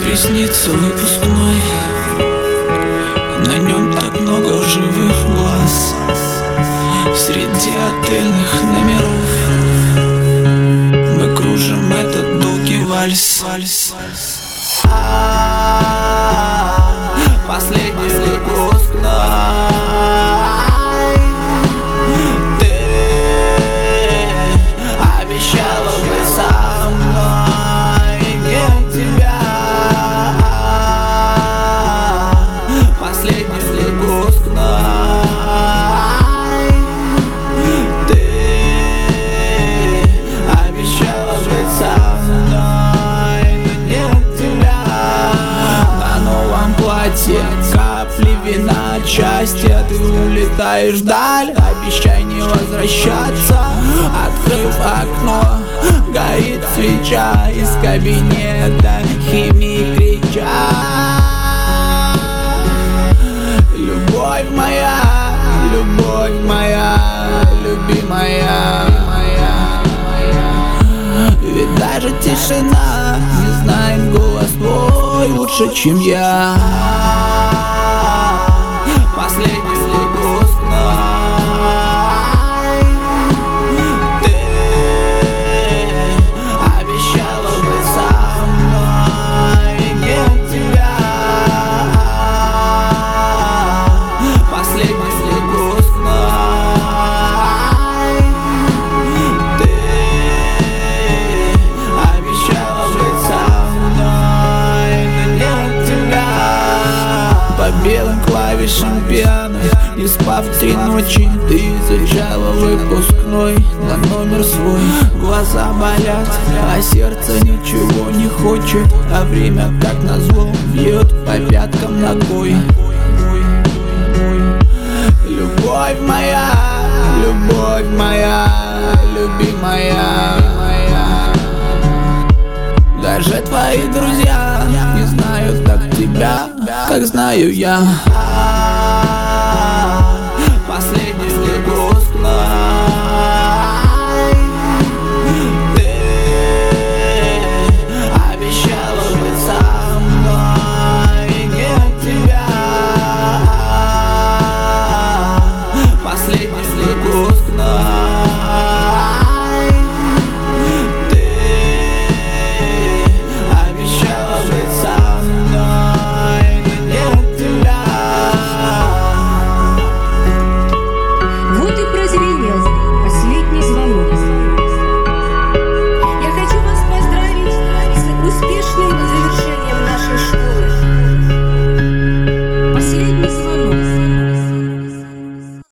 приснится выпускной, на нем так много живых глаз. Среди отельных номеров мы кружим этот долгий вальс. Последний выпускной, ты обещала быть со мной, нет тебя. Последний выпускной, ты обещала быть со мной, но нет тебя. На новом платье капли вина от счастья, ты улетаешь вдаль, обещай не возвращаться. Открыв окно, горит свеча, из кабинета химии кричат: любовь моя, любимая. Ведь даже тишина не знает голос твой лучше, чем я. Последний выпускной, ты обещала быть со мной, нет тебя. Последний выпускной, ты обещала быть со мной, но нет тебя. По белым клавишам пьяно, не спав 3 ночи, ты изучала выпускной на номер свой. Глаза болят, а сердце ничего не хочет, а время, как назло, бьет по пяткам ногой. Любовь моя, любимая. Даже твои друзья не знают так тебя, как знаю я.